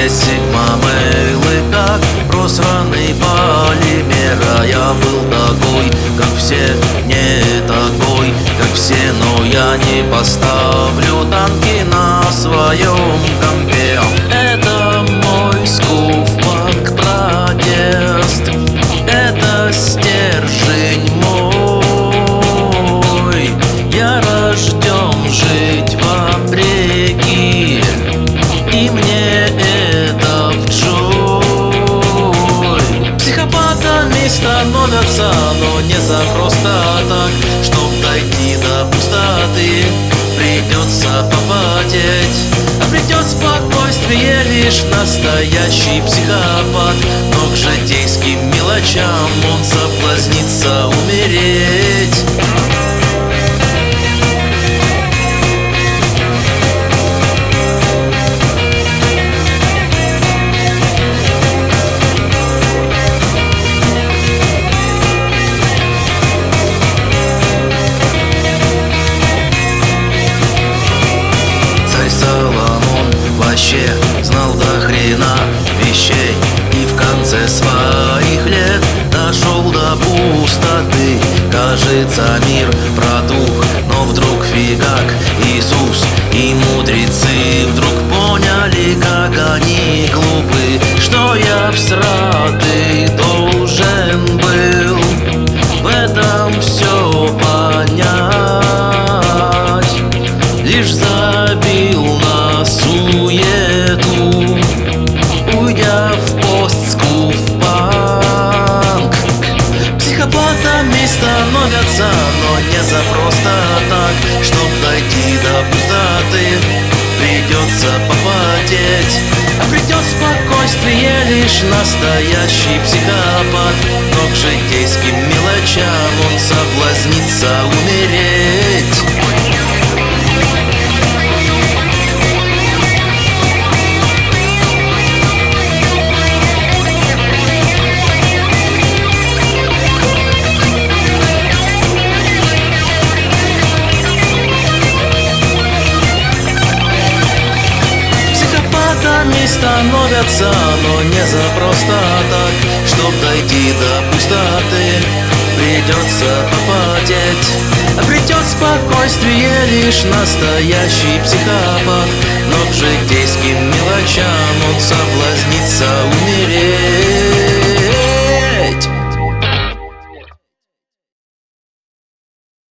Есть сигма мейлы, как просранный полимер. А я был такой, как все, не такой, как все. Но я не поставлю танки на своем компе. Это мой скуфпанк протест, это стержень мой. Я рожден жить вопреки, и мне это вжой. Психопатами становятся, но не за просто так. Чтоб дойти до пустоты, придется попотеть. Обретет спокойствие лишь настоящий психопат, но к житейским мелочам он соблазнится умереть. Вообще знал до хрена вещей и в конце своих лет дошел до пустоты. Кажется, мир протух, но вдруг фигак Иисус и мудрецы вдруг поняли, как они глупы, что я всратый должен был в этом все понять. Лишь забил на суету, уйдя в постскуфпанк. Психопатами становятся, но не за просто так. Чтоб дойти до пустоты, придется попотеть. Обретет спокойствие лишь настоящий психопат, но к житейским мелочам он соблазнится умереть. Становятся, но не за просто так. Чтоб дойти до пустоты, придется попотеть. Обретет спокойствие лишь настоящий психопат, но к